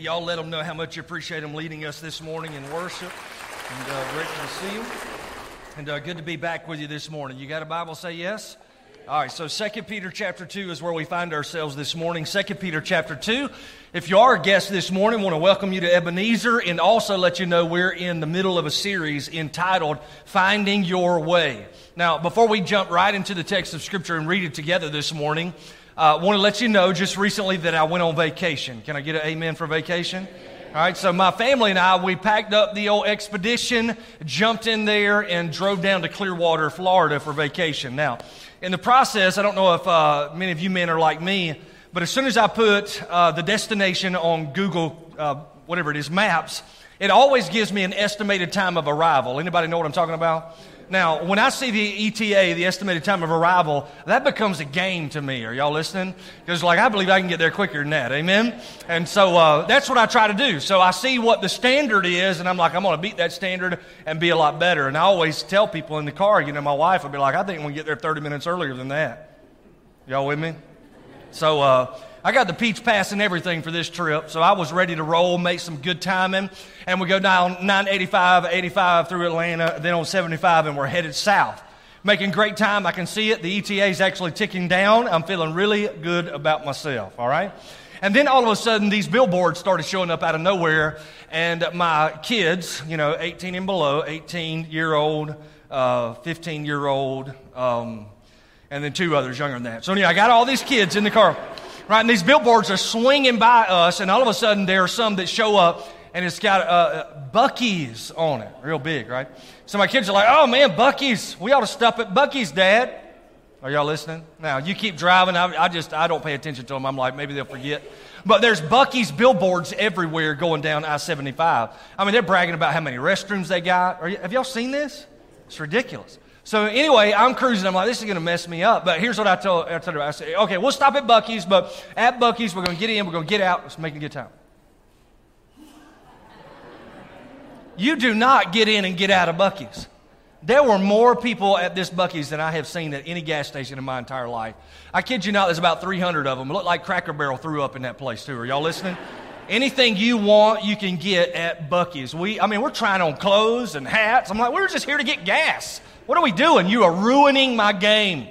Y'all let them know how much you appreciate them leading us this morning in worship. And grateful to see them. And good to be back with you this morning. You got a Bible? Say yes. All right, so 2 Peter chapter 2 is where we find ourselves this morning. 2 Peter chapter 2. If you are a guest this morning, I want to welcome you to Ebenezer and also let you know we're in the middle of a series entitled Finding Your Way. Now, before we jump right into the text of Scripture and read it together this morning, I want to let you know just recently that I went on vacation. Can I get an amen for vacation? All right, so my family and I, we packed up the old Expedition, jumped in there, and drove down to Clearwater, Florida for vacation. Now, in the process, I don't know if many of you men are like me, but as soon as I put the destination on Google, whatever it is, Maps, it always gives me an estimated time of arrival. Anybody know what I'm talking about? Now, when I see the ETA, the estimated time of arrival, that becomes a game to me. Are y'all listening? Because, I believe I can get there quicker than that. Amen? And so that's what I try to do. So I see what the standard is, and I'm like, I'm going to beat that standard and be a lot better. And I always tell people in the car, my wife will be like, I think we can get there 30 minutes earlier than that. Y'all with me? So I got the Peach Pass and everything for this trip, so I was ready to roll, make some good timing, and we go down 985, 85 through Atlanta, then on 75, and we're headed south. Making great time. I can see it. The ETA is actually ticking down. I'm feeling really good about myself, all right? And then all of a sudden, these billboards started showing up out of nowhere, and my kids, 18 and below, 18-year-old, 15-year-old, and then two others younger than that. So I got all these kids in the car. Right, and these billboards are swinging by us, and all of a sudden there are some that show up, and it's got Buc-ee's on it, real big, right? So my kids are like, oh man, Buc-ee's, we ought to stop at Buc-ee's, Dad. Are y'all listening? Now, you keep driving, I don't pay attention to them. I'm like, maybe they'll forget. But there's Buc-ee's billboards everywhere going down I-75. I mean, they're bragging about how many restrooms they got. Have y'all seen this? It's ridiculous. So anyway, I'm cruising. I'm like, this is going to mess me up. But here's what I told her. I said, okay, we'll stop at Buc-ee's, but at Buc-ee's, we're going to get in, we're going to get out. Let's make a good time. You do not get in and get out of Buc-ee's. There were more people at this Buc-ee's than I have seen at any gas station in my entire life. I kid you not, there's about 300 of them. It looked like Cracker Barrel threw up in that place too. Are y'all listening? Anything you want, you can get at Buc-ee's. We're trying on clothes and hats. I'm like, we're just here to get gas. What are we doing? You are ruining my game.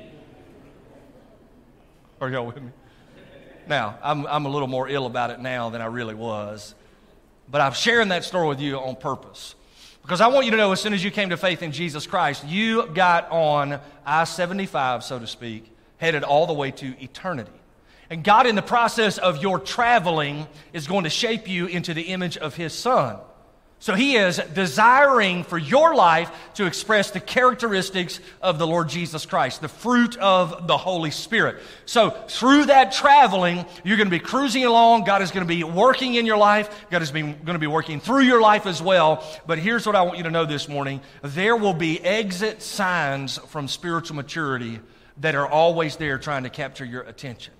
Are y'all with me? Now, I'm a little more ill about it now than I really was. But I'm sharing that story with you on purpose. Because I want you to know as soon as you came to faith in Jesus Christ, you got on I-75, so to speak, headed all the way to eternity. And God, in the process of your traveling, is going to shape you into the image of His Son. So He is desiring for your life to express the characteristics of the Lord Jesus Christ, the fruit of the Holy Spirit. So through that traveling, you're going to be cruising along. God is going to be working in your life. God is going to be working through your life as well. But here's what I want you to know this morning. There will be exit signs from spiritual maturity that are always there trying to capture your attention.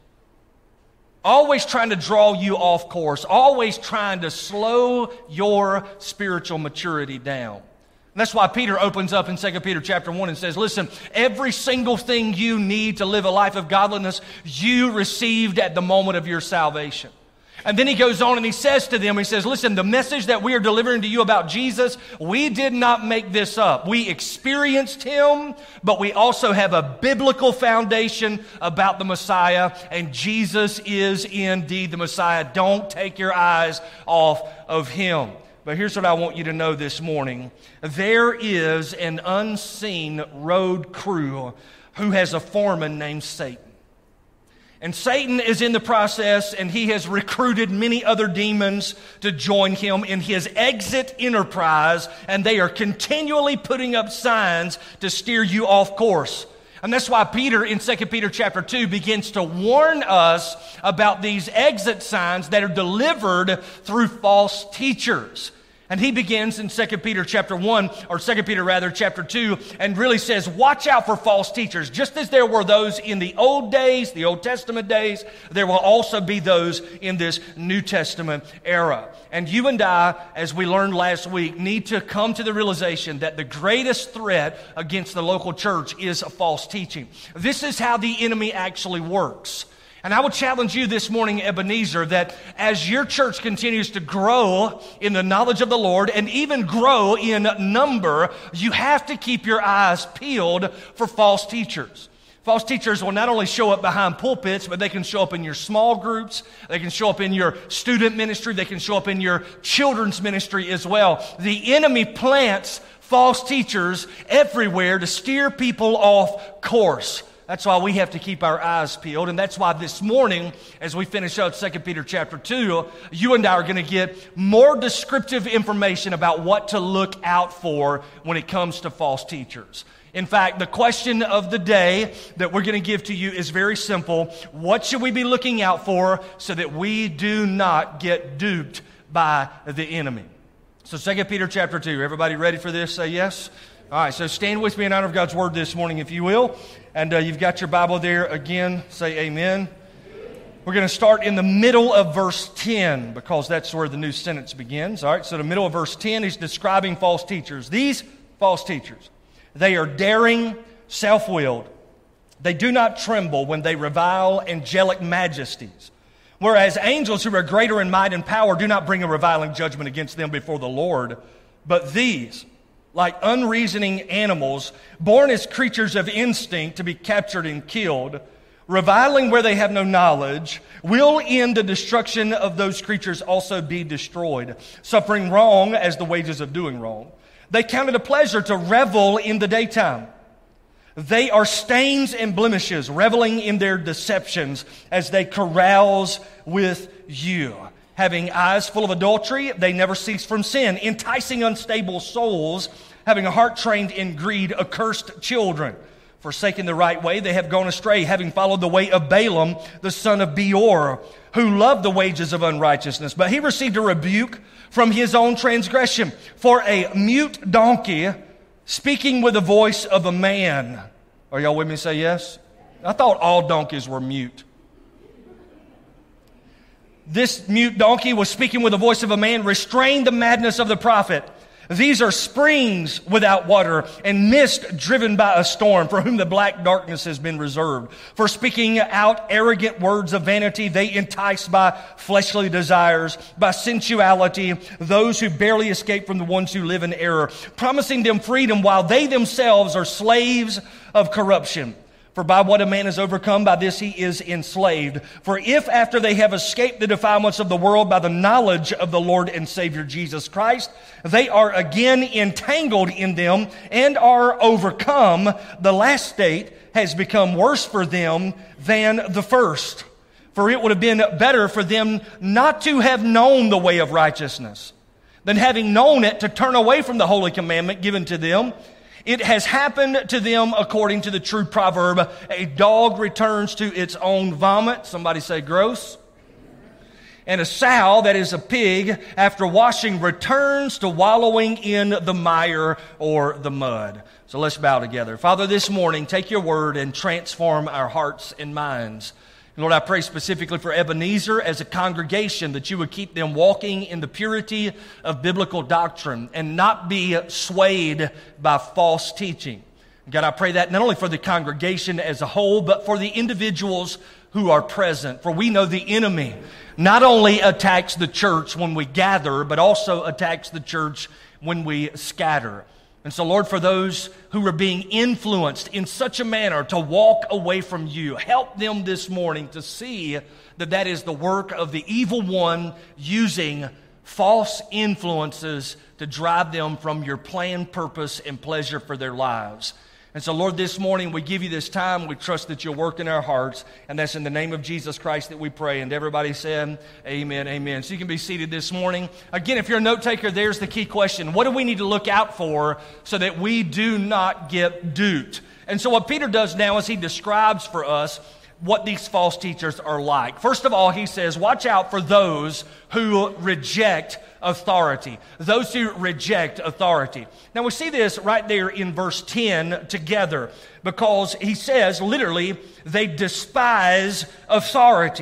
Always trying to draw you off course. Always trying to slow your spiritual maturity down. And that's why Peter opens up in 2 Peter chapter 1 and says, listen, every single thing you need to live a life of godliness, you received at the moment of your salvation. And then he goes on and he says to them, he says, listen, the message that we are delivering to you about Jesus, we did not make this up. We experienced Him, but we also have a biblical foundation about the Messiah, and Jesus is indeed the Messiah. Don't take your eyes off of Him. But here's what I want you to know this morning. There is an unseen road crew who has a foreman named Satan. And Satan is in the process, and he has recruited many other demons to join him in his exit enterprise, and they are continually putting up signs to steer you off course. And that's why Peter in 2 Peter chapter 2 begins to warn us about these exit signs that are delivered through false teachers. And he begins in 2 Peter chapter 1, or 2 Peter rather, chapter 2, and really says, watch out for false teachers. Just as there were those in the old days, the Old Testament days, there will also be those in this New Testament era. And you and I, as we learned last week, need to come to the realization that the greatest threat against the local church is false teaching. This is how the enemy actually works. And I would challenge you this morning, Ebenezer, that as your church continues to grow in the knowledge of the Lord and even grow in number, you have to keep your eyes peeled for false teachers. False teachers will not only show up behind pulpits, but they can show up in your small groups, they can show up in your student ministry, they can show up in your children's ministry as well. The enemy plants false teachers everywhere to steer people off course. That's why we have to keep our eyes peeled, and that's why this morning, as we finish up 2 Peter chapter 2, you and I are going to get more descriptive information about what to look out for when it comes to false teachers. In fact, the question of the day that we're going to give to you is very simple. What should we be looking out for so that we do not get duped by the enemy? So 2 Peter chapter 2, everybody ready for this? Say yes. All right, so stand with me in honor of God's word this morning, if you will. And you've got your Bible there again. Say amen. We're going to start in the middle of verse 10 because that's where the new sentence begins. All right, so the middle of verse 10, he's describing false teachers. These false teachers, they are daring, self-willed. They do not tremble when they revile angelic majesties. Whereas angels who are greater in might and power do not bring a reviling judgment against them before the Lord. But these, like unreasoning animals, born as creatures of instinct to be captured and killed, reviling where they have no knowledge, will in the destruction of those creatures also be destroyed, suffering wrong as the wages of doing wrong. They count it a pleasure to revel in the daytime. They are stains and blemishes, reveling in their deceptions as they carouse with you. Having eyes full of adultery, they never cease from sin, enticing unstable souls, having a heart trained in greed, accursed children. Forsaking the right way, they have gone astray, having followed the way of Balaam, the son of Beor, who loved the wages of unrighteousness. But he received a rebuke from his own transgression. For a mute donkey, speaking with the voice of a man. Are y'all with me? Say yes? I thought all donkeys were mute. This mute donkey was speaking with the voice of a man, restrained the madness of the prophet. These are springs without water and mist driven by a storm, for whom the black darkness has been reserved. For speaking out arrogant words of vanity, they entice by fleshly desires, by sensuality, those who barely escape from the ones who live in error, promising them freedom while they themselves are slaves of corruption. For by what a man is overcome, by this he is enslaved. For if after they have escaped the defilements of the world by the knowledge of the Lord and Savior Jesus Christ, they are again entangled in them and are overcome, the last state has become worse for them than the first. For it would have been better for them not to have known the way of righteousness than having known it to turn away from the holy commandment given to them. It has happened to them according to the true proverb, a dog returns to its own vomit. Somebody say gross. And a sow, that is a pig, after washing returns to wallowing in the mire or the mud. So let's bow together. Father, this morning, take your word and transform our hearts and minds. Lord, I pray specifically for Ebenezer as a congregation that you would keep them walking in the purity of biblical doctrine and not be swayed by false teaching. God, I pray that not only for the congregation as a whole, but for the individuals who are present. For we know the enemy not only attacks the church when we gather, but also attacks the church when we scatter. And so, Lord, for those who are being influenced in such a manner to walk away from you, help them this morning to see that that is the work of the evil one using false influences to drive them from your plan, purpose, and pleasure for their lives. And so, Lord, this morning we give you this time. We trust that you'll work in our hearts. And that's in the name of Jesus Christ that we pray. And everybody said, amen, amen. So you can be seated this morning. Again, if you're a note taker, there's the key question. What do we need to look out for so that we do not get duped? And so what Peter does now is he describes for us what these false teachers are like. First of all, he says, watch out for those who reject authority. Those who reject authority. Now we see this right there in verse 10 together, because he says literally they despise authority.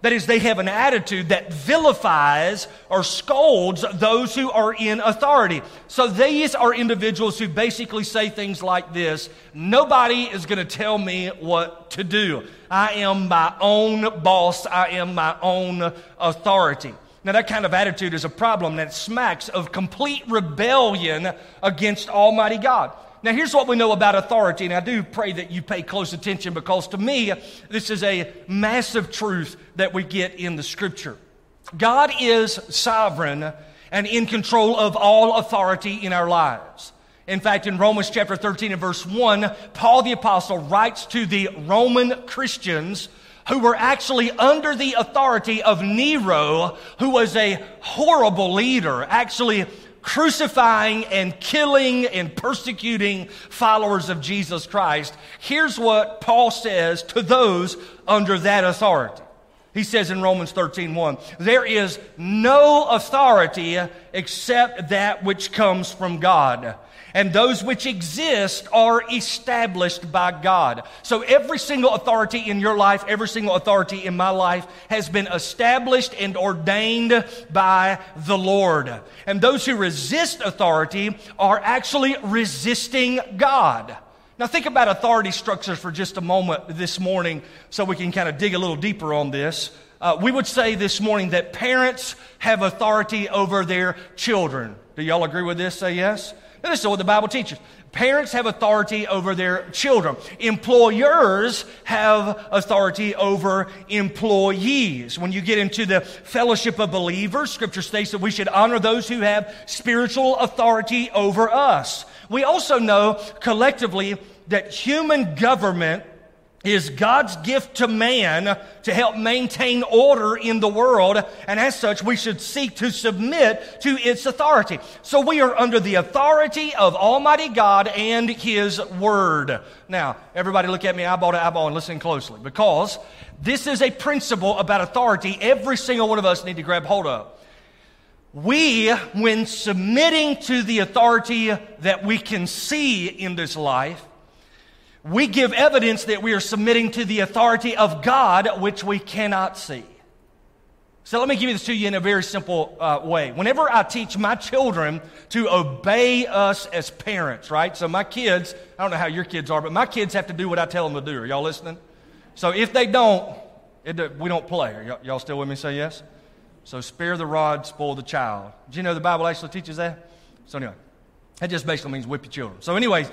That is, they have an attitude that vilifies or scolds those who are in authority. So these are individuals who basically say things like this: nobody is going to tell me what to do. I am my own boss. I am my own authority. Now, that kind of attitude is a problem that smacks of complete rebellion against Almighty God. Now, here's what we know about authority, and I do pray that you pay close attention, because to me, this is a massive truth that we get in the Scripture. God is sovereign and in control of all authority in our lives. In fact, in Romans chapter 13 and verse 1, Paul the Apostle writes to the Roman Christians who were actually under the authority of Nero, who was a horrible leader, actually crucifying and killing and persecuting followers of Jesus Christ. Here's what Paul says to those under that authority. He says in Romans 13:1, there is no authority except that which comes from God, and those which exist are established by God. So every single authority in your life, every single authority in my life has been established and ordained by the Lord. And those who resist authority are actually resisting God. Now think about authority structures for just a moment this morning so we can kind of dig a little deeper on this. We would say this morning that parents have authority over their children. Do y'all agree with this? Say yes. Now, this is what the Bible teaches. Parents have authority over their children. Employers have authority over employees. When you get into the fellowship of believers, Scripture states that we should honor those who have spiritual authority over us. We also know collectively that human government is God's gift to man to help maintain order in the world, and as such, we should seek to submit to its authority. So we are under the authority of Almighty God and His Word. Now, everybody look at me eyeball to eyeball and listen closely, because this is a principle about authority every single one of us need to grab hold of. We, when submitting to the authority that we can see in this life, we give evidence that we are submitting to the authority of God, which we cannot see. So let me give this to you in a very simple way. Whenever I teach my children to obey us as parents, right? So my kids, I don't know how your kids are, but my kids have to do what I tell them to do. Are y'all listening? So if they don't, we don't play. Are y'all still with me? Say yes? So spare the rod, spoil the child. Did you know the Bible actually teaches that? So anyway, that just basically means whip your children. So anyways,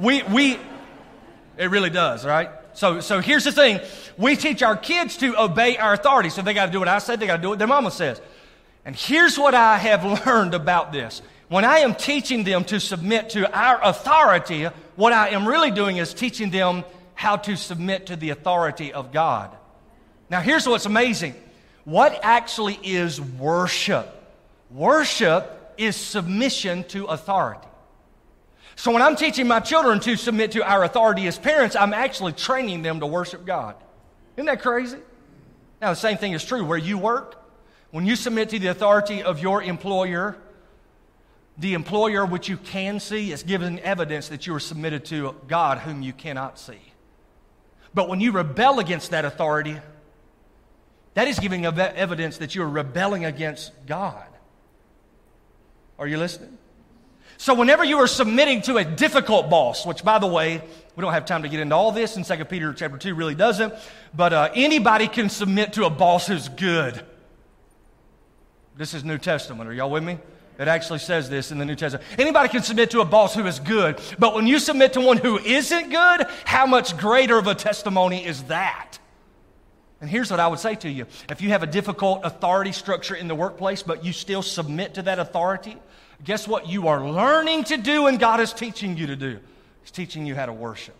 it really does, right? So here's the thing. We teach our kids to obey our authority. So they got to do what I say. They got to do what their mama says. And here's what I have learned about this. When I am teaching them to submit to our authority, what I am really doing is teaching them how to submit to the authority of God. Now here's what's amazing. What actually is worship? Worship is submission to authority. So when I'm teaching my children to submit to our authority as parents, I'm actually training them to worship God. Isn't that crazy? Now, the same thing is true where you work. When you submit to the authority of your employer, the employer which you can see is giving evidence that you are submitted to God whom you cannot see. But when you rebel against that authority, that is giving evidence that you are rebelling against God. Are you listening? So whenever you are submitting to a difficult boss, which, by the way, we don't have time to get into all this, and 2 Peter chapter 2 really doesn't, but anybody can submit to a boss who's good. This is New Testament. Are y'all with me? It actually says this in the New Testament. Anybody can submit to a boss who is good, but when you submit to one who isn't good, how much greater of a testimony is that? And here's what I would say to you. If you have a difficult authority structure in the workplace, but you still submit to that authority, guess what you are learning to do and God is teaching you to do? He's teaching you how to worship.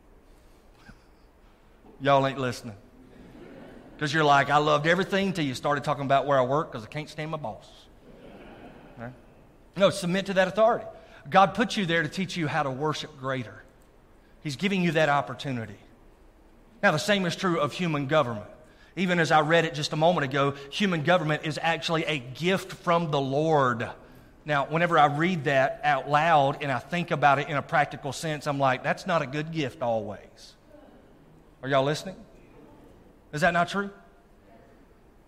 Y'all ain't listening. Because you're like, I loved everything until you started talking about where I work because I can't stand my boss. Right? No, submit to that authority. God put you there to teach you how to worship greater. He's giving you that opportunity. Now, the same is true of human government. Even as I read it just a moment ago, human government is actually a gift from the Lord. Now, whenever I read that out loud and I think about it in a practical sense, I'm like, that's not a good gift always. Are y'all listening? Is that not true?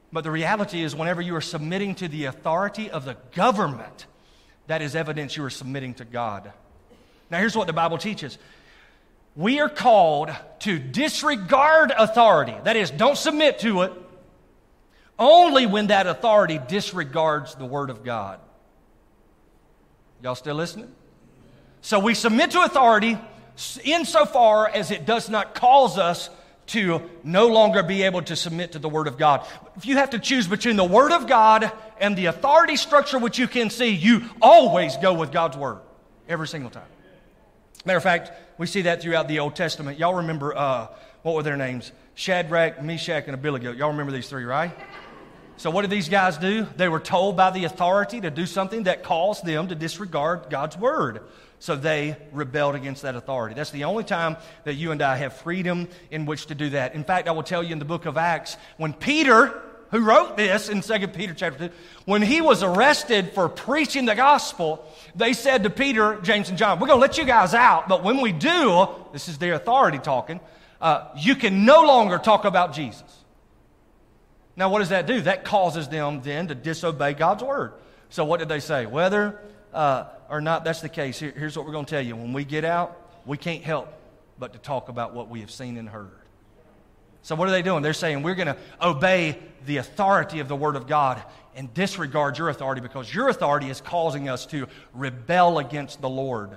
But the reality is, whenever you are submitting to the authority of the government, that is evidence you are submitting to God. Now, here's what the Bible teaches. We are called to disregard authority. That is, don't submit to it, only when that authority disregards the Word of God. Y'all still listening? So we submit to authority insofar as it does not cause us to no longer be able to submit to the Word of God. If you have to choose between the Word of God and the authority structure which you can see, you always go with God's Word every single time. Matter of fact, we see that throughout the Old Testament. Y'all remember, what were their names? Shadrach, Meshach, and Abednego. Y'all remember these three, right? So what did these guys do? They were told by the authority to do something that caused them to disregard God's Word. So they rebelled against that authority. That's the only time that you and I have freedom in which to do that. In fact, I will tell you in the book of Acts, when Peter, who wrote this in 2 Peter chapter 2, when he was arrested for preaching the gospel, they said to Peter, James, and John, we're going to let you guys out, but when we do, this is their authority talking, you can no longer talk about Jesus. Now, what does that do? That causes them then to disobey God's Word. So what did they say? Whether or not that's the case, here's what we're going to tell you. When we get out, we can't help but to talk about what we have seen and heard. So what are they doing? They're saying we're going to obey the authority of the Word of God and disregard your authority because your authority is causing us to rebel against the Lord.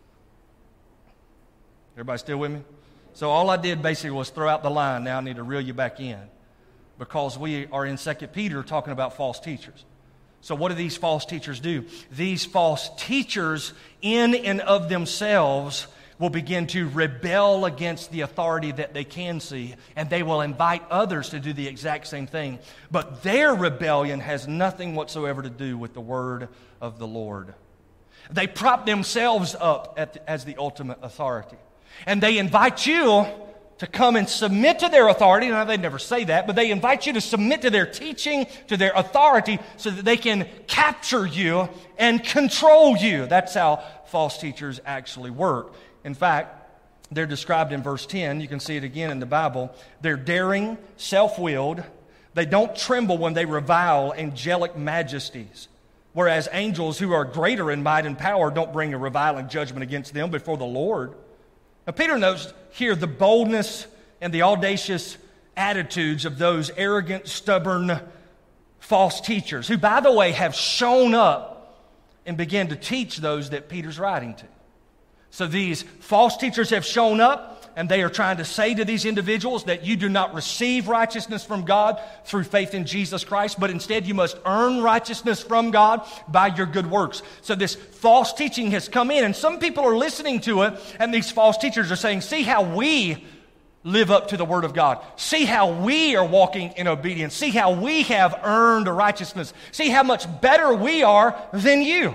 Everybody still with me? So all I did basically was throw out the line. Now I need to reel you back in because we are in 2 Peter talking about false teachers. So what do these false teachers do? These false teachers in and of themselves will begin to rebel against the authority that they can see, and they will invite others to do the exact same thing. But their rebellion has nothing whatsoever to do with the Word of the Lord. They prop themselves up as the ultimate authority. And they invite you to come and submit to their authority. Now, they never say that, but they invite you to submit to their teaching, to their authority, so that they can capture you and control you. That's how false teachers actually work. In fact, they're described in verse 10. You can see it again in the Bible. They're daring, self-willed. They don't tremble when they revile angelic majesties. Whereas angels who are greater in might and power don't bring a reviling judgment against them before the Lord. Now, Peter notes here the boldness and the audacious attitudes of those arrogant, stubborn, false teachers who, by the way, have shown up and began to teach those that Peter's writing to. So these false teachers have shown up, and they are trying to say to these individuals that you do not receive righteousness from God through faith in Jesus Christ, but instead you must earn righteousness from God by your good works. So this false teaching has come in, and some people are listening to it, and these false teachers are saying, see how we live up to the Word of God. See how we are walking in obedience. See how we have earned righteousness. See how much better we are than you.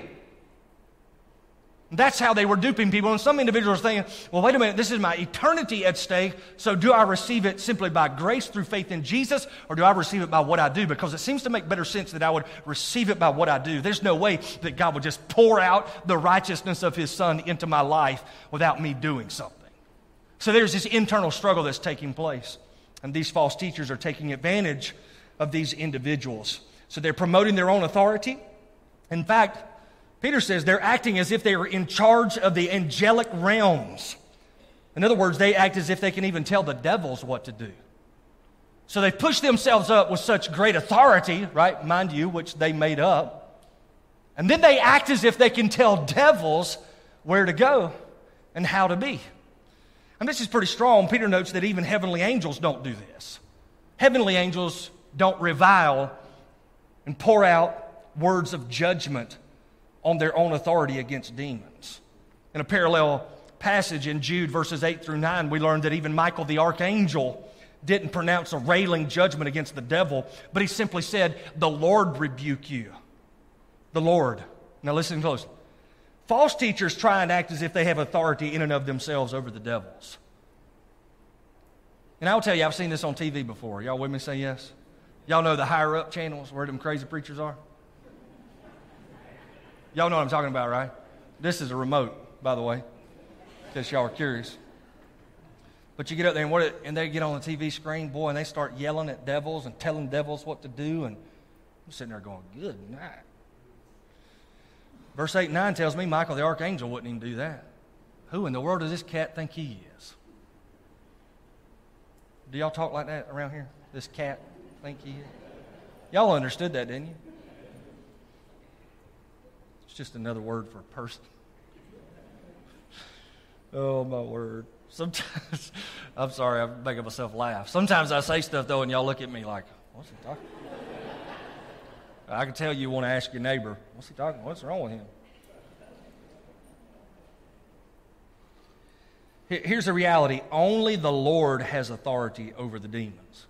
That's how they were duping people. And some individuals are thinking, well, wait a minute, this is my eternity at stake, so do I receive it simply by grace through faith in Jesus, or do I receive it by what I do? Because it seems to make better sense that I would receive it by what I do. There's no way that God would just pour out the righteousness of His Son into my life without me doing something. So there's this internal struggle that's taking place. And these false teachers are taking advantage of these individuals. So they're promoting their own authority. In fact, Peter says they're acting as if they are in charge of the angelic realms. In other words, they act as if they can even tell the devils what to do. So they push themselves up with such great authority, right, mind you, which they made up. And then they act as if they can tell devils where to go and how to be. And this is pretty strong. Peter notes that even heavenly angels don't do this. Heavenly angels don't revile and pour out words of judgment on their own authority against demons. In a parallel passage in Jude verses 8 through 9, we learned that even Michael the archangel didn't pronounce a railing judgment against the devil, but he simply said, the Lord rebuke you. The Lord. Now listen closely. False teachers try and act as if they have authority in and of themselves over the devils. And I'll tell you, I've seen this on TV before. Y'all with me? Say yes. Y'all know the higher up channels where them crazy preachers are? Y'all know what I'm talking about, right? This is a remote, by the way, in case y'all are curious. But you get up there and they get on the TV screen, boy, and they start yelling at devils and telling devils what to do. And I'm sitting there going, good night. Verse 8 and 9 tells me Michael the archangel wouldn't even do that. Who in the world does this cat think he is? Do y'all talk like that around here? This cat think he is? Y'all understood that, didn't you? It's just another word for a person. Oh, my word. Sometimes, I'm sorry, I'm making myself laugh. Sometimes I say stuff, though, and y'all look at me like, what's he talking about? I can tell you want to ask your neighbor, what's he talking about? What's wrong with him? Here's the reality. Only the Lord has authority over the demons.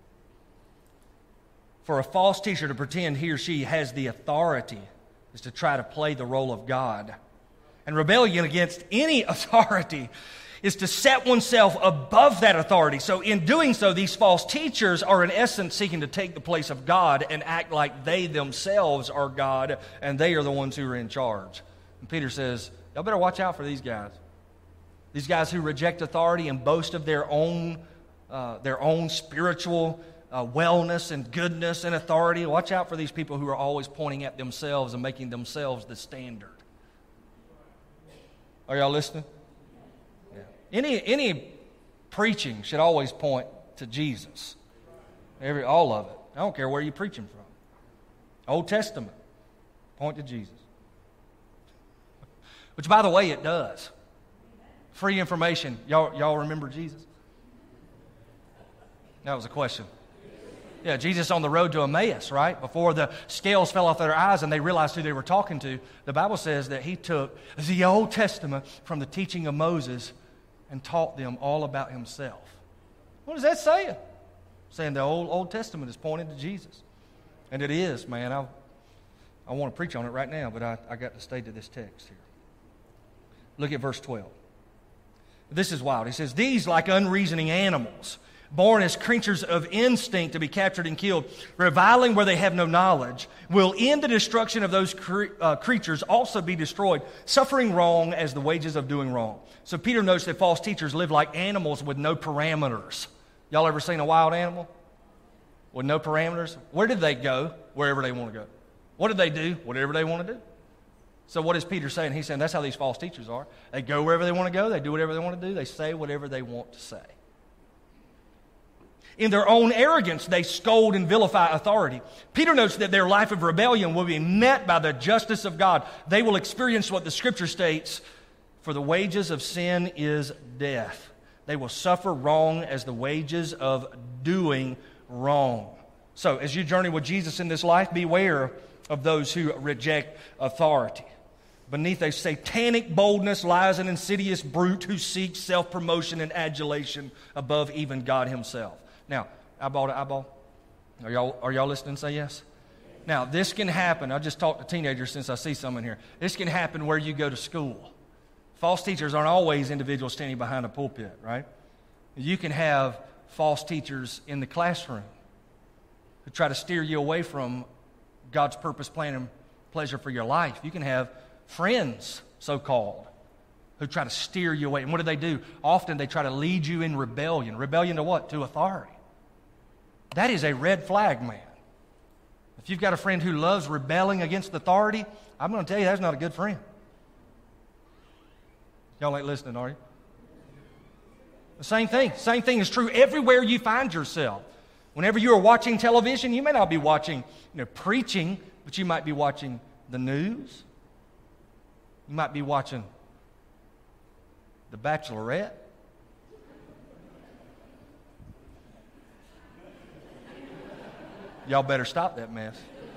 For a false teacher to pretend he or she has the authority is to try to play the role of God. And rebellion against any authority is to set oneself above that authority. So in doing so, these false teachers are in essence seeking to take the place of God and act like they themselves are God and they are the ones who are in charge. And Peter says, y'all better watch out for these guys. These guys who reject authority and boast of their own spiritual wellness and goodness and authority. Watch out for these people who are always pointing at themselves and making themselves the standard. Are y'all listening? Yeah. Any preaching should always point to Jesus. All of it. I don't care where you're preaching from. Old Testament, point to Jesus. Which, by the way, it does. Free information. Y'all remember Jesus? That was a question. Yeah, Jesus on the road to Emmaus, right? Before the scales fell off their eyes and they realized who they were talking to, the Bible says that he took the Old Testament from the teaching of Moses and taught them all about himself. What is that saying? Saying the Old Testament is pointing to Jesus. And it is, man. I want to preach on it right now, but I got to stay to this text here. Look at verse 12. This is wild. He says, these like unreasoning animals, born as creatures of instinct to be captured and killed, reviling where they have no knowledge, will in the destruction of those creatures also be destroyed, suffering wrong as the wages of doing wrong. So Peter notes that false teachers live like animals with no parameters. Y'all ever seen a wild animal with no parameters? Where did they go? Wherever they want to go. What did they do? Whatever they want to do. So what is Peter saying? He's saying that's how these false teachers are. They go wherever they want to go. They do whatever they want to do. They say whatever they want to say. In their own arrogance, they scold and vilify authority. Peter notes that their life of rebellion will be met by the justice of God. They will experience what the Scripture states, for the wages of sin is death. They will suffer wrong as the wages of doing wrong. So as you journey with Jesus in this life, beware of those who reject authority. Beneath a satanic boldness lies an insidious brute who seeks self-promotion and adulation above even God himself. Now, eyeball to eyeball. Are y'all listening? Say yes. Now, this can happen. I just talked to teenagers since I see some in here. This can happen where you go to school. False teachers aren't always individuals standing behind a pulpit, right? You can have false teachers in the classroom who try to steer you away from God's purpose, plan, and pleasure for your life. You can have friends, so-called, who try to steer you away. And what do? Often they try to lead you in rebellion. Rebellion to what? To authority. That is a red flag, man. If you've got a friend who loves rebelling against authority, I'm going to tell you that's not a good friend. Y'all ain't listening, are you? The same thing. Same thing is true everywhere you find yourself. Whenever you are watching television, you may not be watching, preaching, but you might be watching the news. You might be watching The Bachelorette. Y'all better stop that mess.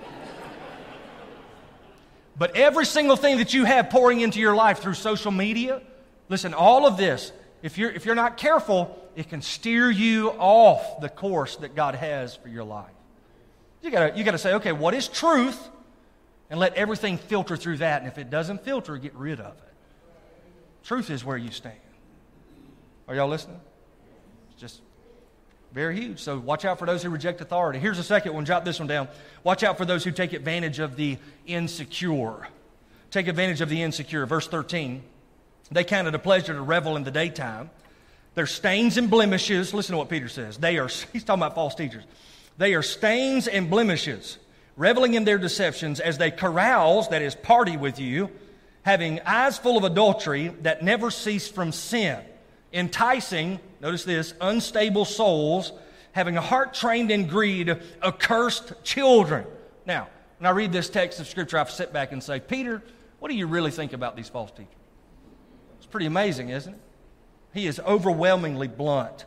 But every single thing that you have pouring into your life through social media, listen, all of this, if you're not careful, it can steer you off the course that God has for your life. You gotta say, okay, what is truth? And let everything filter through that. And if it doesn't filter, get rid of it. Truth is where you stand. Are y'all listening? It's just very huge. So watch out for those who reject authority. Here's the second one. Jot this one down. Watch out for those who take advantage of the insecure. Take advantage of the insecure. Verse 13. They count it a pleasure to revel in the daytime. They're stains and blemishes. Listen to what Peter says. He's talking about false teachers. They are stains and blemishes, reveling in their deceptions as they carouse, that is, party with you, having eyes full of adultery that never cease from sin, enticing, notice this, unstable souls, having a heart trained in greed, accursed children. Now, when I read this text of Scripture, I sit back and say, Peter, what do you really think about these false teachers? It's pretty amazing, isn't it? He is overwhelmingly blunt.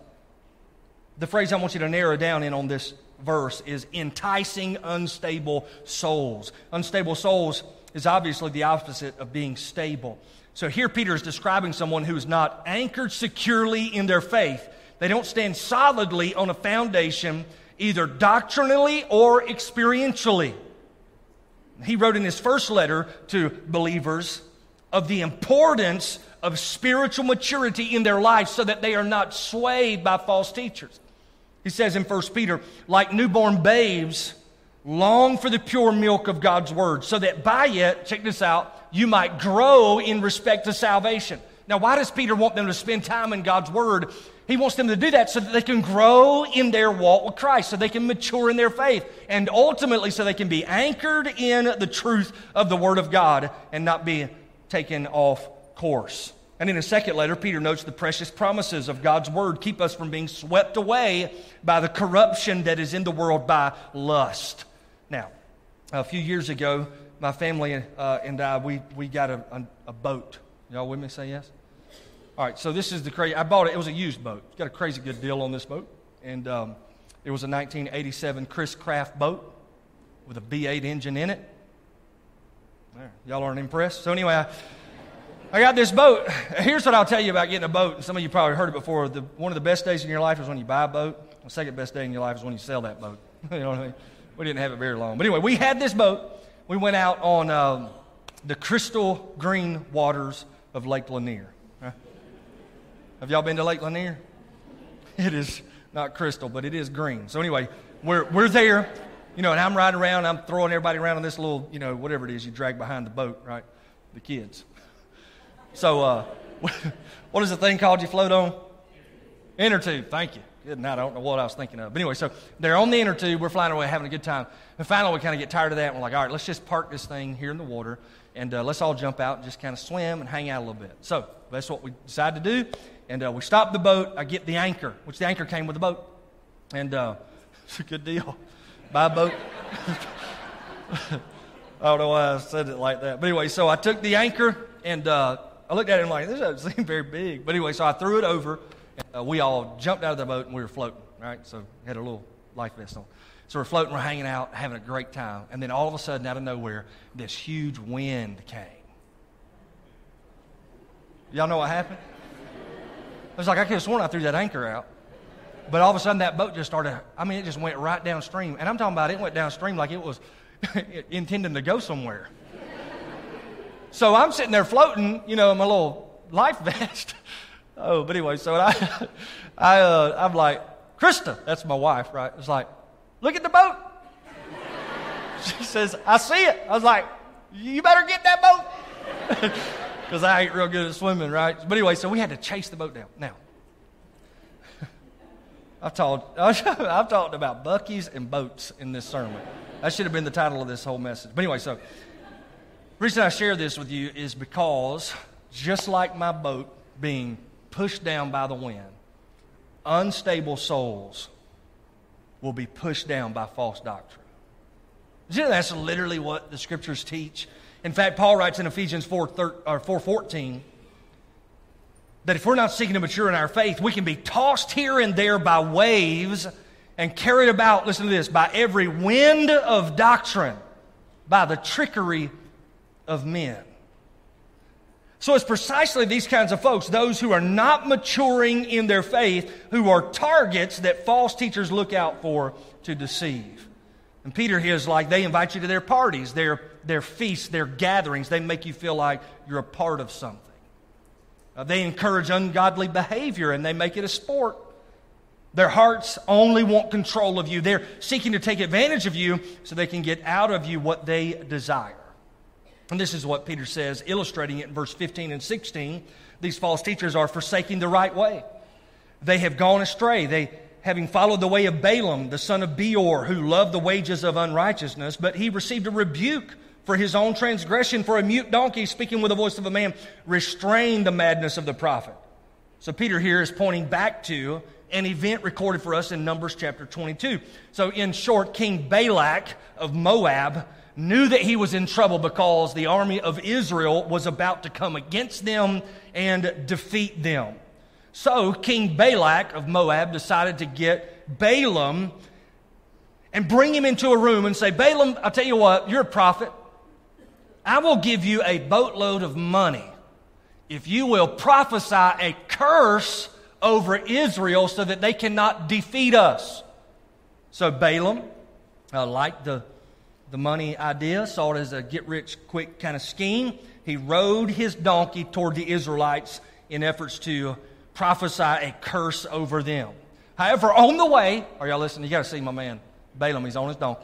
The phrase I want you to narrow down in on this verse is enticing unstable souls. Unstable souls is obviously the opposite of being stable. So here Peter is describing someone who is not anchored securely in their faith. They don't stand solidly on a foundation, either doctrinally or experientially. He wrote in his first letter to believers of the importance of spiritual maturity in their life so that they are not swayed by false teachers. He says in 1 Peter, like newborn babes, long for the pure milk of God's word, so that by it, check this out, you might grow in respect to salvation. Now, why does Peter want them to spend time in God's word? He wants them to do that so that they can grow in their walk with Christ, so they can mature in their faith, and ultimately so they can be anchored in the truth of the word of God and not be taken off course. And in his second letter, Peter notes the precious promises of God's word keep us from being swept away by the corruption that is in the world by lust. Now, a few years ago, my family and I, we got a boat. Y'all with me? Say yes? All right, so this is the crazy. I bought it. It was a used boat. Got a crazy good deal on this boat. And it was a 1987 Chris Craft boat with a V8 engine in it. There, y'all aren't impressed? So anyway, I got this boat. Here's what I'll tell you about getting a boat. Some of you probably heard it before. One of the best days in your life is when you buy a boat. The second best day in your life is when you sell that boat. You know what I mean? We didn't have it very long. But anyway, we had this boat. We went out on the crystal green waters of Lake Lanier. Have y'all been to Lake Lanier? It is not crystal, but it is green. So anyway, we're there, and I'm riding around. I'm throwing everybody around on this little, whatever it is you drag behind the boat, right? The kids. So what is the thing called you float on? Inner tube. Thank you. Good night. I don't know what I was thinking of. But anyway, so they're on the inner tube. We're flying away, having a good time. And finally, we kind of get tired of that. And we're like, all right, let's just park this thing here in the water, and let's all jump out and just kind of swim and hang out a little bit. So that's what we decided to do. And we stopped the boat. I get the anchor, which the anchor came with the boat. And it's a good deal. Buy a boat. I don't know why I said it like that. But anyway, so I took the anchor, and I looked at it and I'm like, this doesn't seem very big. But anyway, so I threw it over. And, we all jumped out of the boat, and we were floating, right? So we had a little life vest on. So we're floating, we're hanging out, having a great time. And then all of a sudden, out of nowhere, this huge wind came. Y'all know what happened? It was like I could have sworn I threw that anchor out. But all of a sudden, that boat just started, it just went right downstream. And I'm talking about it went downstream like it was intending to go somewhere. So I'm sitting there floating, in my little life vest. Oh, but anyway, so I'm like, Krista, that's my wife, right? It's like, look at the boat. She says, I see it. I was like, you better get that boat. Because I ain't real good at swimming, right? But anyway, so we had to chase the boat down. Now, I've talked about Buc-ee's and boats in this sermon. That should have been the title of this whole message. But anyway, so the reason I share this with you is because just like my boat being pushed down by the wind, unstable souls will be pushed down by false doctrine. You know, that's literally what the Scriptures teach. In fact, Paul writes in Ephesians 4:14 that if we're not seeking to mature in our faith, we can be tossed here and there by waves and carried about, listen to this, by every wind of doctrine, by the trickery of men. So it's precisely these kinds of folks, those who are not maturing in their faith, who are targets that false teachers look out for to deceive. And Peter here is like, they invite you to their parties, their feasts, their gatherings. They make you feel like you're a part of something. They encourage ungodly behavior, and they make it a sport. Their hearts only want control of you. They're seeking to take advantage of you so they can get out of you what they desire. And this is what Peter says, illustrating it in verse 15 and 16. These false teachers are forsaking the right way. They have gone astray. Having followed the way of Balaam, the son of Beor, who loved the wages of unrighteousness, but he received a rebuke for his own transgression, for a mute donkey speaking with the voice of a man restrained the madness of the prophet. So Peter here is pointing back to an event recorded for us in Numbers chapter 22. So in short, King Balak of Moab knew that he was in trouble because the army of Israel was about to come against them and defeat them. So King Balak of Moab decided to get Balaam and bring him into a room and say, Balaam, I'll tell you what, you're a prophet. I will give you a boatload of money if you will prophesy a curse over Israel so that they cannot defeat us. So Balaam liked the money idea, saw it as a get-rich-quick kind of scheme. He rode his donkey toward the Israelites in efforts to prophesy a curse over them. However, on the way, are y'all listening? You got to see my man Balaam. He's on his donkey.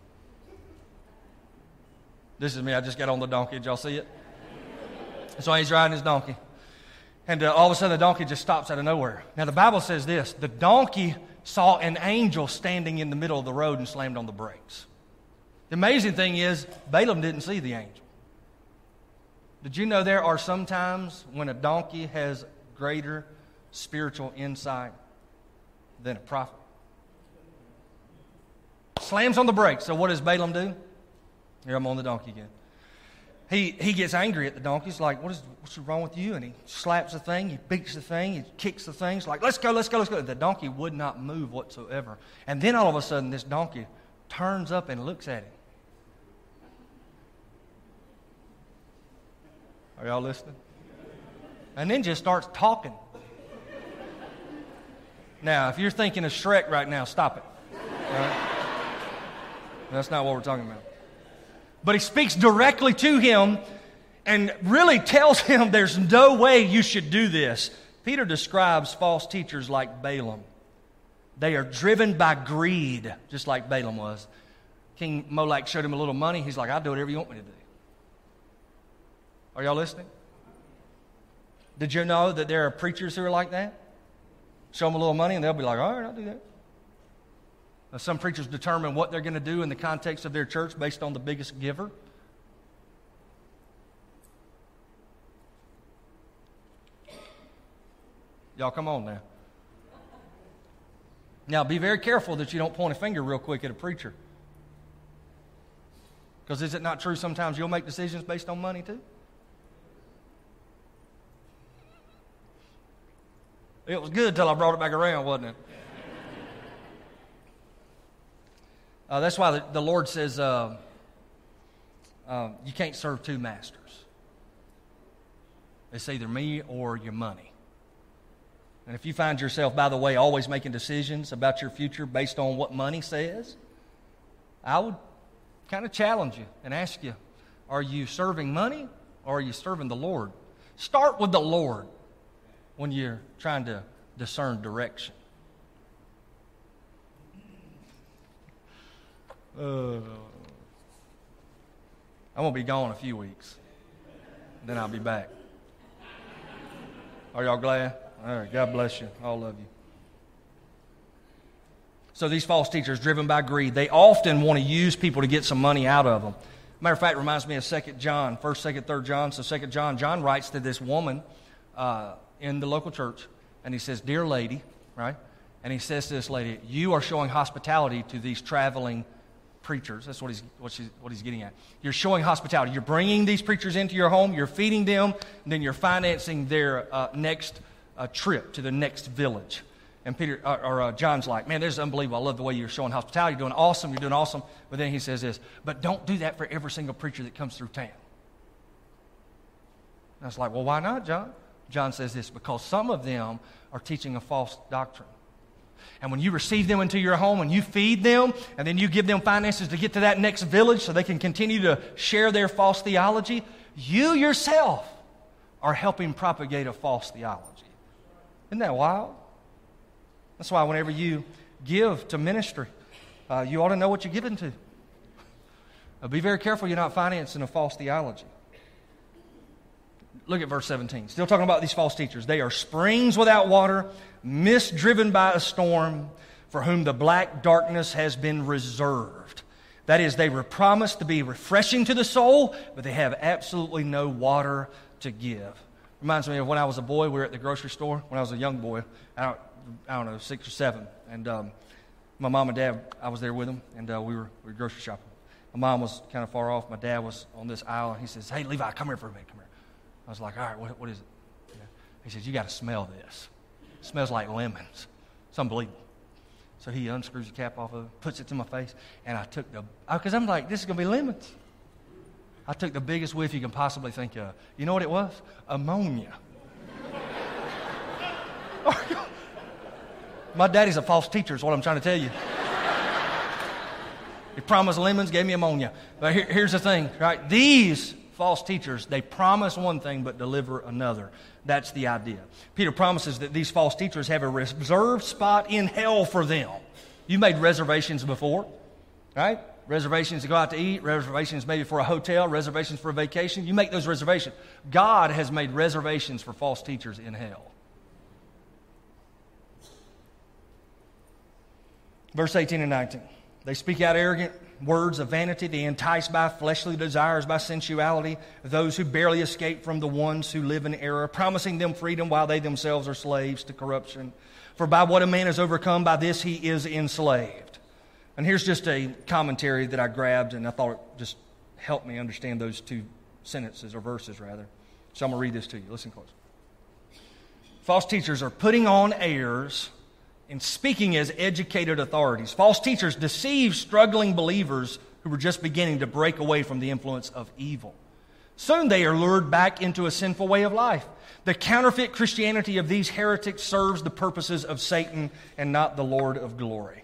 This is me. I just got on the donkey. Did y'all see it? So he's riding his donkey. And all of a sudden the donkey just stops out of nowhere. Now the Bible says this. The donkey saw an angel standing in the middle of the road and slammed on the brakes. The amazing thing is Balaam didn't see the angel. Did you know there are some times when a donkey has greater spiritual insight than a prophet? Slams on the brakes. So what does Balaam do? Here, I'm on the donkey again. He gets angry at the donkey. He's like, what's wrong with you? And he slaps the thing, he beats the thing, he kicks the thing. He's like, let's go. The donkey would not move whatsoever. And then all of a sudden, this donkey turns up and looks at him. Are y'all listening? And then just starts talking. Now, if you're thinking of Shrek right now, stop it. All right? That's not what we're talking about. But he speaks directly to him and really tells him there's no way you should do this. Peter describes false teachers like Balaam. They are driven by greed, just like Balaam was. King Molech showed him a little money. He's like, I'll do whatever you want me to do. Are y'all listening? Did you know that there are preachers who are like that? Show them a little money and they'll be like, all right, I'll do that. Some preachers determine what they're going to do in the context of their church based on the biggest giver. Y'all come on now. Now, be very careful that you don't point a finger real quick at a preacher. Because is it not true sometimes you'll make decisions based on money too? It was good till I brought it back around, wasn't it? That's why the Lord says you can't serve two masters. It's either me or your money. And if you find yourself, by the way, always making decisions about your future based on what money says, I would kind of challenge you and ask you, are you serving money or are you serving the Lord? Start with the Lord when you're trying to discern direction. I'm going to be gone a few weeks. Then I'll be back. Are y'all glad? All right, God bless you. All of you. So these false teachers, driven by greed, they often want to use people to get some money out of them. Matter of fact, it reminds me of 2 John, 1st, 2nd, 3rd John. So 2 John, John writes to this woman in the local church, and he says, dear lady, right? And he says to this lady, you are showing hospitality to these traveling preachers. That's what he's getting at. You're showing hospitality. You're bringing these preachers into your home. You're feeding them. And then you're financing their next trip to the next village. And John's like, man, this is unbelievable. I love the way you're showing hospitality. You're doing awesome. You're doing awesome. But then he says this, but don't do that for every single preacher that comes through town. And I was like, well, why not, John? John says this, because some of them are teaching a false doctrine. And when you receive them into your home and you feed them and then you give them finances to get to that next village so they can continue to share their false theology, you yourself are helping propagate a false theology. Isn't that wild? That's why whenever you give to ministry, you ought to know what you're giving to. Be very careful you're not financing a false theology. Look at verse 17. Still talking about these false teachers. They are springs without water, mist driven by a storm, for whom the black darkness has been reserved. That is, they were promised to be refreshing to the soul, but they have absolutely no water to give. Reminds me of when I was a boy. We were at the grocery store when I was a young boy. I don't know, 6 or 7. And my mom and dad, I was there with them, and we were grocery shopping. My mom was kind of far off. My dad was on this aisle, and he says, "Hey, Levi, come here for a minute, come here." I was like, "All right, what is it?" Yeah. He says, "You got to smell this. It smells like lemons. It's unbelievable." So he unscrews the cap off of it, puts it to my face, and I took because I'm like, this is going to be lemons. I took the biggest whiff you can possibly think of. You know what it was? Ammonia. My daddy's a false teacher is what I'm trying to tell you. He promised lemons, gave me ammonia. But here's the thing, right? These false teachers, they promise one thing but deliver another. That's the idea. Peter promises that these false teachers have a reserved spot in hell for them. You made reservations before, right? Reservations to go out to eat, reservations maybe for a hotel, reservations for a vacation. You make those reservations. God has made reservations for false teachers in hell. Verse 18 and 19. They speak out arrogant words of vanity. They entice by fleshly desires, by sensuality, those who barely escape from the ones who live in error, promising them freedom while they themselves are slaves to corruption. For by what a man is overcome, by this he is enslaved. And here's just a commentary that I grabbed, and I thought it just helped me understand those two sentences, or verses rather. So I'm going to read this to you. Listen close. False teachers are putting on airs and speaking as educated authorities. False teachers deceive struggling believers who were just beginning to break away from the influence of evil. Soon they are lured back into a sinful way of life. The counterfeit Christianity of these heretics serves the purposes of Satan and not the Lord of glory.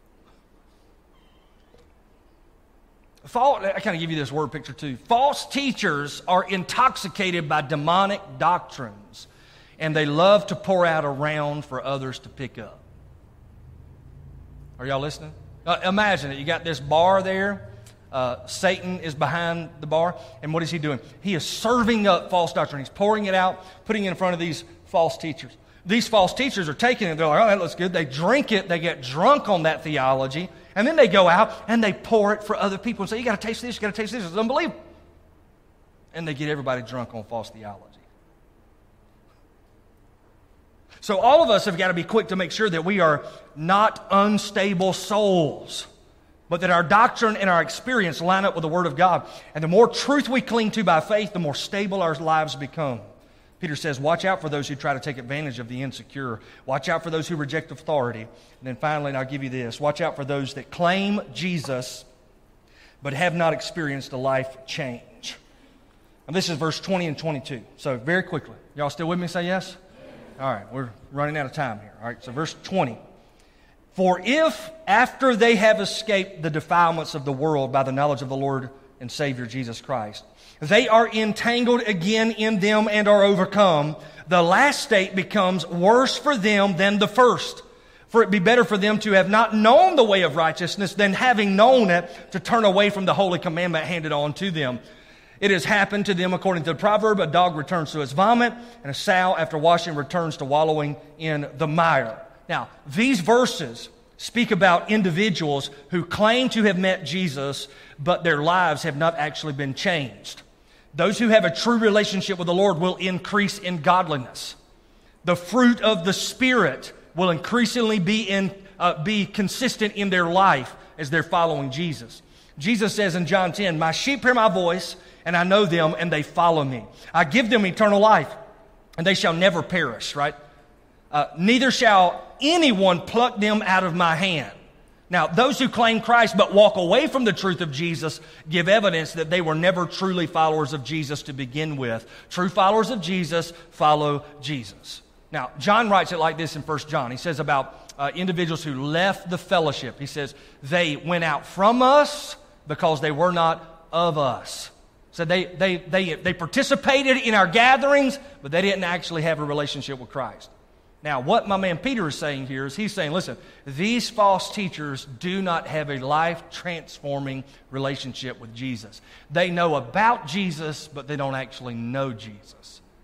I kind of give you this word picture too. False teachers are intoxicated by demonic doctrines, and they love to pour out around for others to pick up. Are y'all listening? Imagine it. You got this bar there. Satan is behind the bar. And what is he doing? He is serving up false doctrine. He's pouring it out, putting it in front of these false teachers. These false teachers are taking it. They're like, "Oh, that looks good." They drink it. They get drunk on that theology. And then they go out and they pour it for other people and say, "You got to taste this. You got to taste this. It's unbelievable." And they get everybody drunk on false theology. So all of us have got to be quick to make sure that we are not unstable souls, but that our doctrine and our experience line up with the Word of God. And the more truth we cling to by faith, the more stable our lives become. Peter says, watch out for those who try to take advantage of the insecure. Watch out for those who reject authority. And then finally, and I'll give you this, watch out for those that claim Jesus but have not experienced a life change. And this is verse 20 and 22. So very quickly. Y'all still with me? Say yes? All right, we're running out of time here. All right, so verse 20. For if, after they have escaped the defilements of the world by the knowledge of the Lord and Savior Jesus Christ, they are entangled again in them and are overcome, the last state becomes worse for them than the first. For it be better for them to have not known the way of righteousness than having known it to turn away from the holy commandment handed on to them. It has happened to them according to the proverb, a dog returns to its vomit, and a sow after washing returns to wallowing in the mire. Now, these verses speak about individuals who claim to have met Jesus, but their lives have not actually been changed. Those who have a true relationship with the Lord will increase in godliness. The fruit of the Spirit will increasingly be consistent in their life as they're following Jesus. Jesus says in John 10, "My sheep hear my voice, and I know them, and they follow me. I give them eternal life, and they shall never perish," right? Neither shall anyone pluck them out of my hand. Now, those who claim Christ but walk away from the truth of Jesus give evidence that they were never truly followers of Jesus to begin with. True followers of Jesus follow Jesus. Now, John writes it like this in 1 John. He says about individuals who left the fellowship. He says, they went out from us because they were not of us. So they participated in our gatherings, but they didn't actually have a relationship with Christ. Now, what my man Peter is saying here is he's saying, listen, these false teachers do not have a life-transforming relationship with Jesus. They know about Jesus, but they don't actually know Jesus.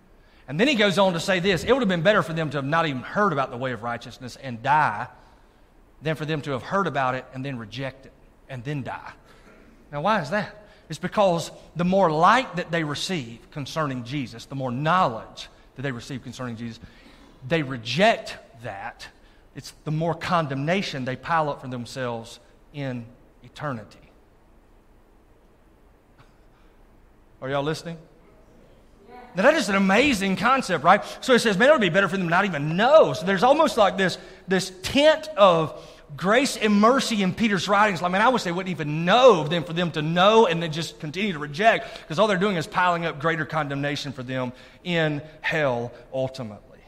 And then he goes on to say this: it would have been better for them to have not even heard about the way of righteousness and die than for them to have heard about it and then reject it and then die. Now, why is that? It's because the more light that they receive concerning Jesus, the more knowledge that they receive concerning Jesus, they reject that. It's the more condemnation they pile up for themselves in eternity. Are y'all listening? Now, that is an amazing concept, right? So it says, man, it would be better for them to not even know. So there's almost like this tint of grace and mercy in Peter's writings. Like, man, I wish they wouldn't even know than for them to know and then just continue to reject, because all they're doing is piling up greater condemnation for them in hell ultimately.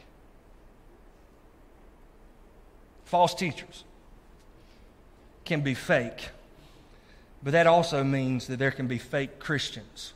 False teachers can be fake, but that also means that there can be fake Christians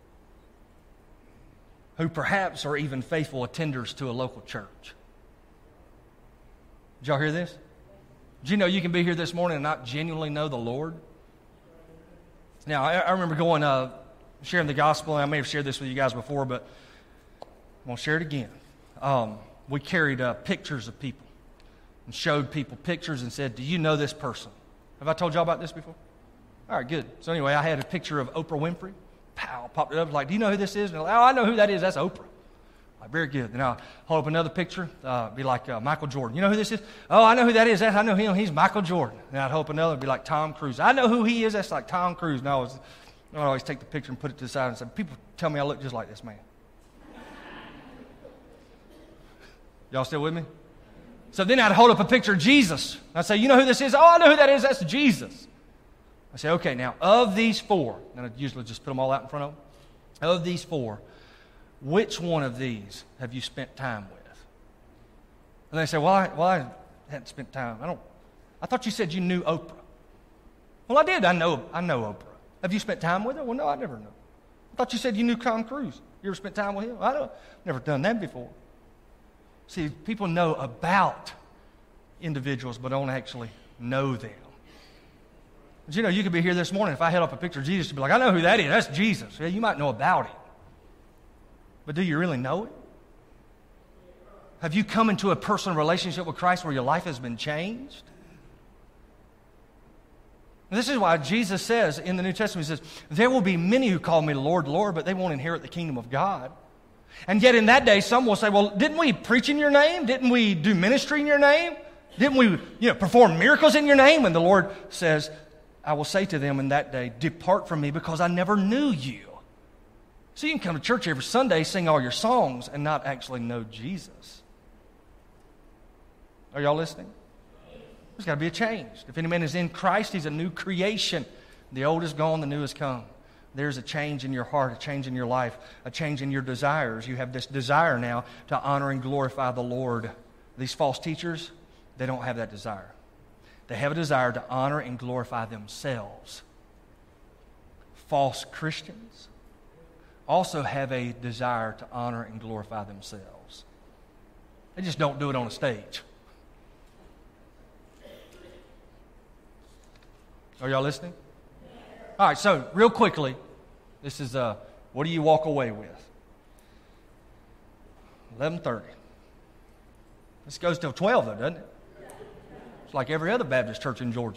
who perhaps are even faithful attenders to a local church. Did y'all hear this? Did you know you can be here this morning and not genuinely know the Lord? Now, I remember going, sharing the gospel, and I may have shared this with you guys before, but I'm going to share it again. We carried pictures of people and showed people pictures and said, do you know this person? Have I told y'all about this before? All right, good. So anyway, I had a picture of Oprah Winfrey. Pow, popped it up. Like, do you know who this is? And like, oh, I know who that is. That's Oprah. Like, very good. Then I'll hold up another picture. Be like Michael Jordan. You know who this is? Oh, I know who that is. I know him. He's Michael Jordan. Then I'd hold up another. Be like Tom Cruise. I know who he is. That's like Tom Cruise. No, I'd always take the picture and put it to the side and say, people tell me I look just like this man. Y'all still with me? So then I'd hold up a picture of Jesus. I'd say, you know who this is? Oh, I know who that is. That's Jesus. I say, okay, now, of these four, and I usually just put them all out in front of them. Of these four, which one of these have you spent time with? And they say, well, I hadn't spent time. I thought you said you knew Oprah. Well, I did. I know Oprah. Have you spent time with her? Well, no, I never know. I thought you said you knew Tom Cruise. You ever spent time with him? Never done that before. See, people know about individuals, but don't actually know them. But you know, you could be here this morning. If I held up a picture of Jesus, you'd be like, I know who that is. That's Jesus. Yeah, you might know about him. But do you really know him? Have you come into a personal relationship with Christ where your life has been changed? And this is why Jesus says in the New Testament, he says, there will be many who call me Lord, Lord, but they won't inherit the kingdom of God. And yet in that day, some will say, well, didn't we preach in your name? Didn't we do ministry in your name? Didn't we perform miracles in your name? And the Lord says, I will say to them in that day, depart from me because I never knew you. So you can come to church every Sunday, sing all your songs, and not actually know Jesus. Are y'all listening? There's got to be a change. If any man is in Christ, he's a new creation. The old is gone, the new has come. There's a change in your heart, a change in your life, a change in your desires. You have this desire now to honor and glorify the Lord. These false teachers, they don't have that desire. They have a desire to honor and glorify themselves. False Christians also have a desire to honor and glorify themselves. They just don't do it on a stage. Are y'all listening? All right, so real quickly, this is what do you walk away with? 11:30. This goes till 12, though, doesn't it? It's like every other Baptist church in Georgia.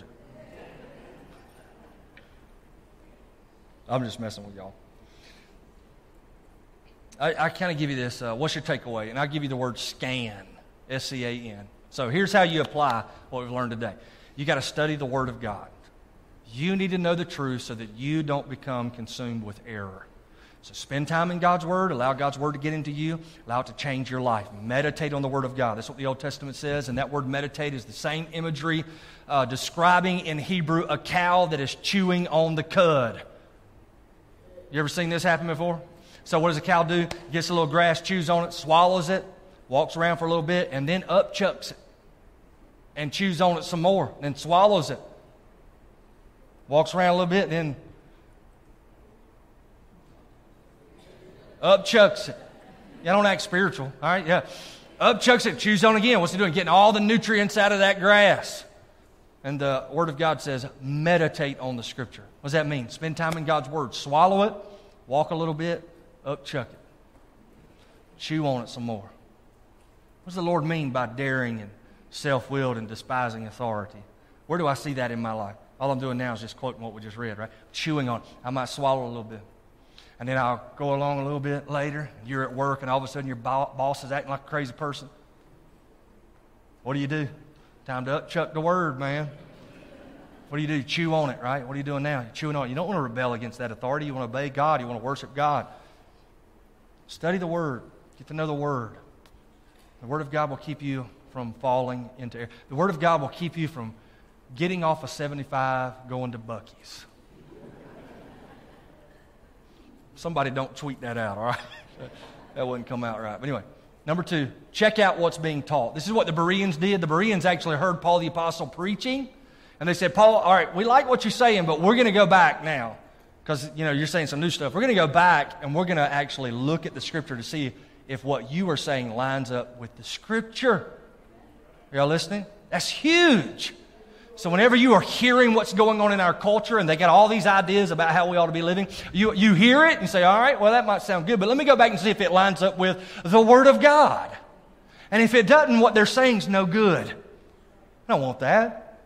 I'm just messing with y'all. I kind of give you this, what's your takeaway? And I'll give you the word scan, S-C-A-N. So here's how you apply what we've learned today. You got to study the Word of God. You need to know the truth so that you don't become consumed with error. So spend time in God's Word. Allow God's Word to get into you. Allow it to change your life. Meditate on the Word of God. That's what the Old Testament says. And that word meditate is the same imagery describing in Hebrew a cow that is chewing on the cud. You ever seen this happen before? So what does a cow do? Gets a little grass, chews on it, swallows it, walks around for a little bit, and then upchucks it and chews on it some more, then swallows it. Walks around a little bit, then upchucks it. Yeah, don't act spiritual, all right? Yeah. Upchucks it, chews on it again. What's he doing? Getting all the nutrients out of that grass. And the Word of God says, meditate on the Scripture. What does that mean? Spend time in God's Word. Swallow it, walk a little bit, upchuck it. Chew on it some more. What does the Lord mean by daring and self-willed and despising authority? Where do I see that in my life? All I'm doing now is just quoting what we just read, right? Chewing on it. I might swallow a little bit. And then I'll go along a little bit later. You're at work, and all of a sudden your boss is acting like a crazy person. What do? Time to upchuck the word, man. What do? Chew on it, right? What are you doing now? You're chewing on it. You don't want to rebel against that authority. You want to obey God. You want to worship God. Study the Word. Get to know the Word. The Word of God will keep you from falling into error. The Word of God will keep you from getting off of 75, going to Buc-ee's. Somebody don't tweet that out, all right? That wouldn't come out right. But anyway, number 2, check out what's being taught. This is what the Bereans did. The Bereans actually heard Paul the Apostle preaching, and they said, Paul, all right, we like what you're saying, but we're going to go back now because, you're saying some new stuff. We're going to go back, and we're going to actually look at the Scripture to see if what you are saying lines up with the Scripture. Are y'all listening? That's huge. So whenever you are hearing what's going on in our culture and they got all these ideas about how we ought to be living, you hear it and say, all right, well, that might sound good, but let me go back and see if it lines up with the Word of God. And if it doesn't, what they're saying is no good. I don't want that.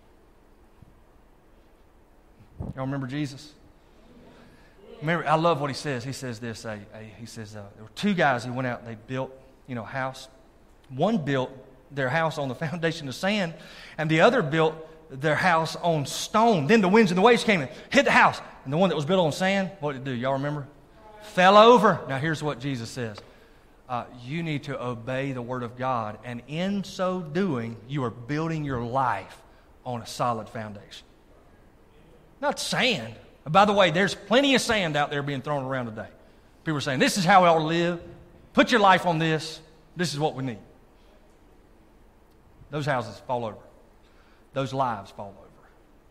Y'all remember Jesus? Remember, I love what he says. He says this. He says there were 2 guys who went out and they built, a house. One built their house on the foundation of sand, and the other built their house on stone. Then the winds and the waves came and hit the house. And the one that was built on sand, what did it do? Y'all remember? Fell over. Now here's what Jesus says. You need to obey the Word of God, and in so doing, you are building your life on a solid foundation. Not sand. By the way, there's plenty of sand out there being thrown around today. People are saying, this is how we ought to live. Put your life on this. This is what we need. Those houses fall over. Those lives fall over.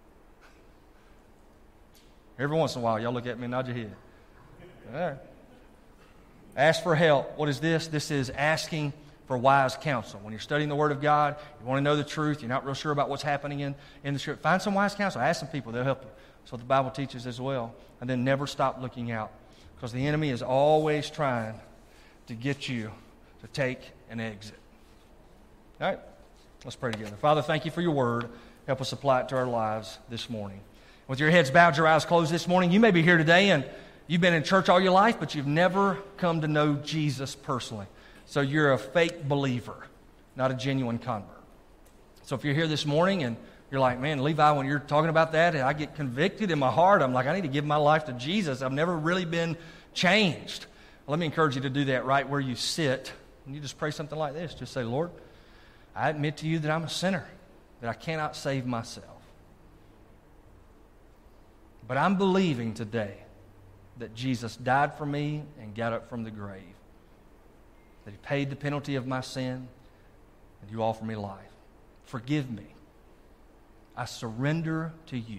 Every once in a while, y'all look at me and nod your head. All right. Ask for help. What is this? This is asking for wise counsel. When you're studying the Word of God, you want to know the truth, you're not real sure about what's happening in the Scripture, find some wise counsel. Ask some people. They'll help you. That's what the Bible teaches as well. And then never stop looking out, because the enemy is always trying to get you to take an exit. All right? Let's pray together. Father, thank you for your word. Help us apply it to our lives this morning. With your heads bowed, your eyes closed this morning, you may be here today and you've been in church all your life, but you've never come to know Jesus personally. So you're a fake believer, not a genuine convert. So if you're here this morning and you're like, man, Levi, when you're talking about that, I get convicted in my heart. I'm like, I need to give my life to Jesus. I've never really been changed. Well, let me encourage you to do that right where you sit. And you just pray something like this. Just say, Lord, I admit to you that I'm a sinner, that I cannot save myself. But I'm believing today that Jesus died for me and got up from the grave, that he paid the penalty of my sin, and you offer me life. Forgive me. I surrender to you.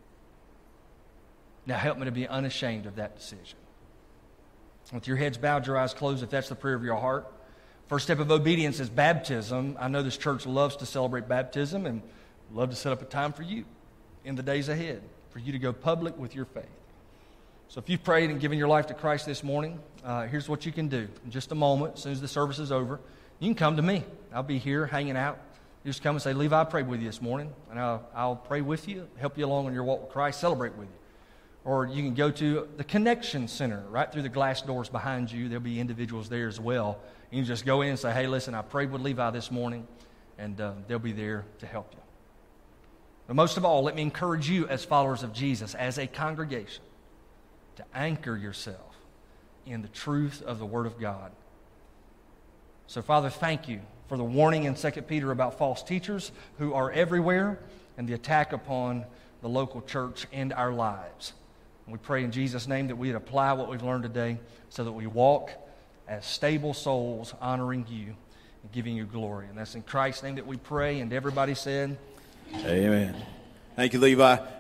Now help me to be unashamed of that decision. With your heads bowed, your eyes closed, if that's the prayer of your heart. First step of obedience is baptism. I know this church loves to celebrate baptism and love to set up a time for you in the days ahead, for you to go public with your faith. So if you've prayed and given your life to Christ this morning, here's what you can do. In just a moment, as soon as the service is over, you can come to me. I'll be here hanging out. You just come and say, Levi, I prayed with you this morning, and I'll pray with you, help you along in your walk with Christ, celebrate with you. Or you can go to the Connection Center right through the glass doors behind you. There'll be individuals there as well. You can just go in and say, hey, listen, I prayed with Levi this morning, and they'll be there to help you. But most of all, let me encourage you as followers of Jesus, as a congregation, to anchor yourself in the truth of the Word of God. So, Father, thank you for the warning in 2 Peter about false teachers who are everywhere and the attack upon the local church and our lives. And we pray in Jesus' name that we'd apply what we've learned today so that we walk as stable souls, honoring you and giving you glory. And that's in Christ's name that we pray, and everybody said, Amen. Thank you, Levi.